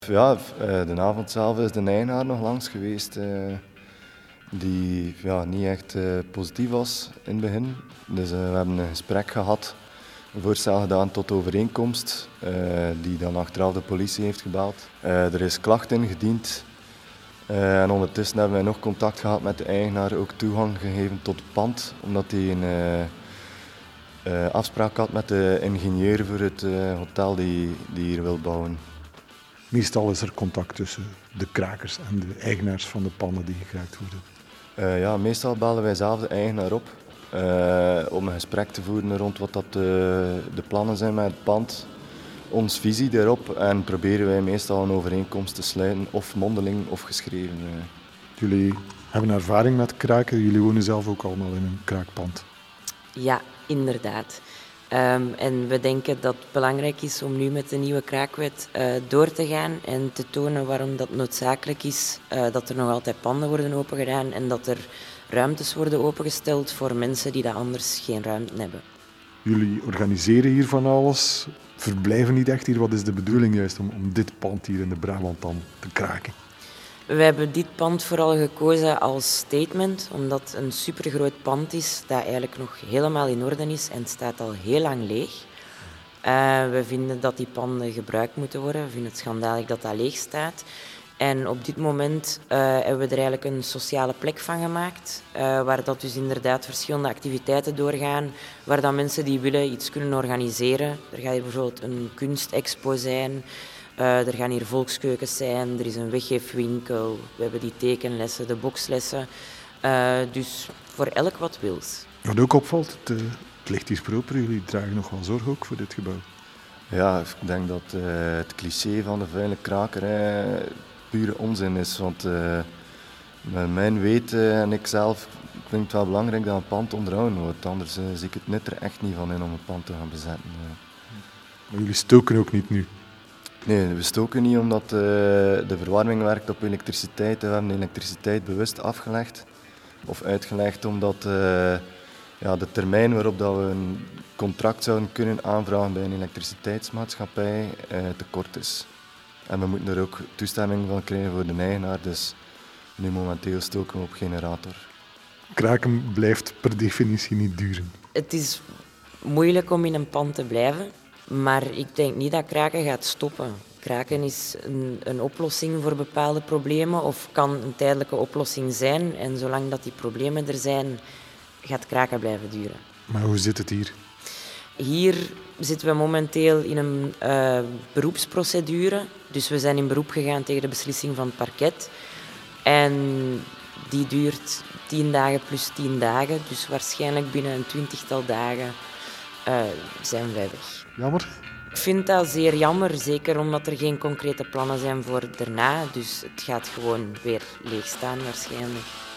Ja, de avond zelf is de eigenaar nog langs geweest, die niet echt positief was in het begin. Dus we hebben een gesprek gehad, een voorstel gedaan tot overeenkomst, die dan achteraf de politie heeft gebeld. Er is klacht ingediend en ondertussen hebben wij nog contact gehad met de eigenaar, ook toegang gegeven tot het pand, omdat hij een afspraak had met de ingenieur voor het hotel die hier wil bouwen. Meestal is er contact tussen de krakers en de eigenaars van de panden die gekraakt worden. Meestal bellen wij zelf de eigenaar op om een gesprek te voeren rond wat dat de plannen zijn met het pand, ons visie daarop, en proberen wij meestal een overeenkomst te sluiten, of mondeling of geschreven. Jullie hebben ervaring met kraken, jullie wonen zelf ook allemaal in een kraakpand. Ja, inderdaad. En we denken dat het belangrijk is om nu met de nieuwe kraakwet door te gaan en te tonen waarom dat noodzakelijk is, dat er nog altijd panden worden opengedaan en dat er ruimtes worden opengesteld voor mensen die dat anders geen ruimte hebben. Jullie organiseren hier van alles, verblijven niet echt hier. Wat is de bedoeling juist om dit pand hier in de Brabant dan te kraken? We hebben dit pand vooral gekozen als statement, omdat het een supergroot pand is dat eigenlijk nog helemaal in orde is en het staat al heel lang leeg. We vinden dat die panden gebruikt moeten worden. We vinden het schandalig dat dat leeg staat. En op dit moment hebben we er eigenlijk een sociale plek van gemaakt, waar dat dus inderdaad verschillende activiteiten doorgaan, waar dat mensen die willen iets kunnen organiseren. Er gaat hier bijvoorbeeld een kunstexpo zijn. Er gaan hier volkskeukens zijn, er is een weggeefwinkel, we hebben die tekenlessen, de bokslessen. Dus voor elk wat wils. Wat ook opvalt, het ligt hier proper, jullie dragen nog wel zorg ook voor dit gebouw. Ja, ik denk dat het cliché van de vuile krakerij pure onzin is. Want met mijn weten en ik zelf vind het wel belangrijk dat een pand onderhouden wordt. Anders zie ik het nut er echt niet van in om een pand te gaan bezetten. Maar jullie stoken ook niet nu? Nee, we stoken niet omdat de verwarming werkt op elektriciteit. We hebben de elektriciteit bewust afgelegd of uitgelegd omdat de termijn waarop dat we een contract zouden kunnen aanvragen bij een elektriciteitsmaatschappij te kort is. En we moeten er ook toestemming van krijgen voor de eigenaar, dus nu momenteel stoken we op generator. Kraken blijft per definitie niet duren. Het is moeilijk om in een pand te blijven. Maar ik denk niet dat kraken gaat stoppen. Kraken is een oplossing voor bepaalde problemen of kan een tijdelijke oplossing zijn. En zolang dat die problemen er zijn, gaat kraken blijven duren. Maar hoe zit het hier? Hier zitten we momenteel in een beroepsprocedure. Dus we zijn in beroep gegaan tegen de beslissing van het parket. En die duurt 10 dagen plus 10 dagen. Dus waarschijnlijk binnen een 20-tal dagen zijn wij weg. Jammer? Ik vind dat zeer jammer, zeker omdat er geen concrete plannen zijn voor daarna. Dus het gaat gewoon weer leeg staan waarschijnlijk.